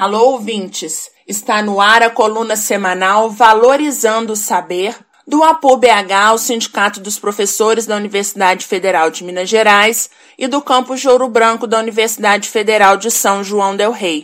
Alô, ouvintes! Está no ar a coluna semanal Valorizando o Saber, do APU-BH, o Sindicato dos Professores da Universidade Federal de Minas Gerais e do campus de Ouro Branco da Universidade Federal de São João del Rei.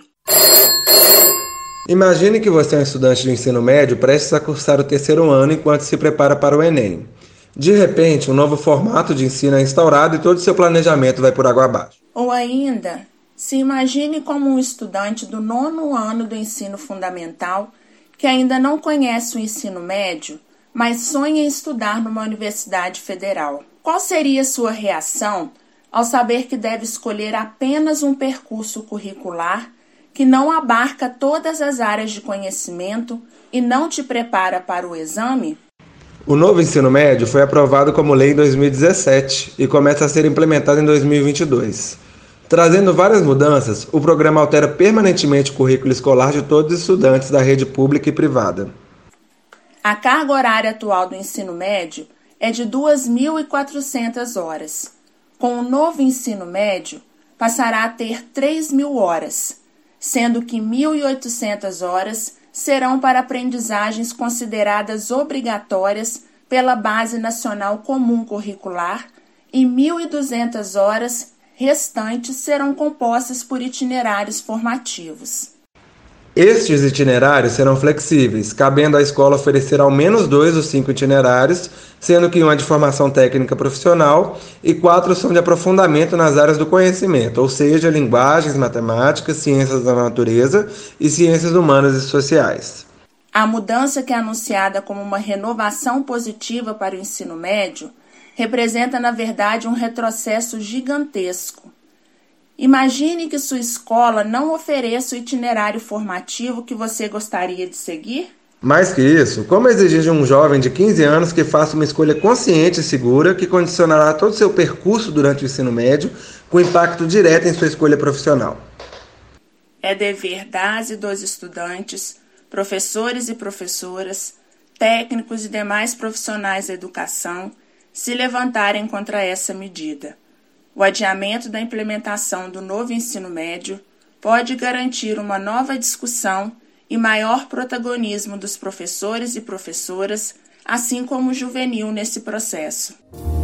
Imagine que você é um estudante de ensino médio prestes a cursar o terceiro ano enquanto se prepara para o Enem. De repente, um novo formato de ensino é instaurado e todo o seu planejamento vai por água abaixo. Ou ainda, se imagine como um estudante do 9º ano do ensino fundamental que ainda não conhece o ensino médio, mas sonha em estudar numa universidade federal. Qual seria sua reação ao saber que deve escolher apenas um percurso curricular que não abarca todas as áreas de conhecimento e não te prepara para o exame? O novo ensino médio foi aprovado como lei em 2017 e começa a ser implementado em 2022. Trazendo várias mudanças, o programa altera permanentemente o currículo escolar de todos os estudantes da rede pública e privada. A carga horária atual do ensino médio é de 2.400 horas. Com o novo ensino médio, passará a ter 3.000 horas, sendo que 1.800 horas serão para aprendizagens consideradas obrigatórias pela Base Nacional Comum Curricular e 1.200 horas restantes serão compostas por itinerários formativos. Estes itinerários serão flexíveis, cabendo à escola oferecer ao menos 2 dos 5 itinerários, sendo que um é de formação técnica profissional e 4 são de aprofundamento nas áreas do conhecimento, ou seja, linguagens, matemáticas, ciências da natureza e ciências humanas e sociais. A mudança, que é anunciada como uma renovação positiva para o ensino médio, representa, na verdade, um retrocesso gigantesco. Imagine que sua escola não ofereça o itinerário formativo que você gostaria de seguir. Mais que isso, como exigir de um jovem de 15 anos que faça uma escolha consciente e segura que condicionará todo o seu percurso durante o ensino médio, com impacto direto em sua escolha profissional? É dever das e dos estudantes, professores e professoras, técnicos e demais profissionais da educação se levantarem contra essa medida. O adiamento da implementação do novo ensino médio pode garantir uma nova discussão e maior protagonismo dos professores e professoras, assim como juvenil nesse processo.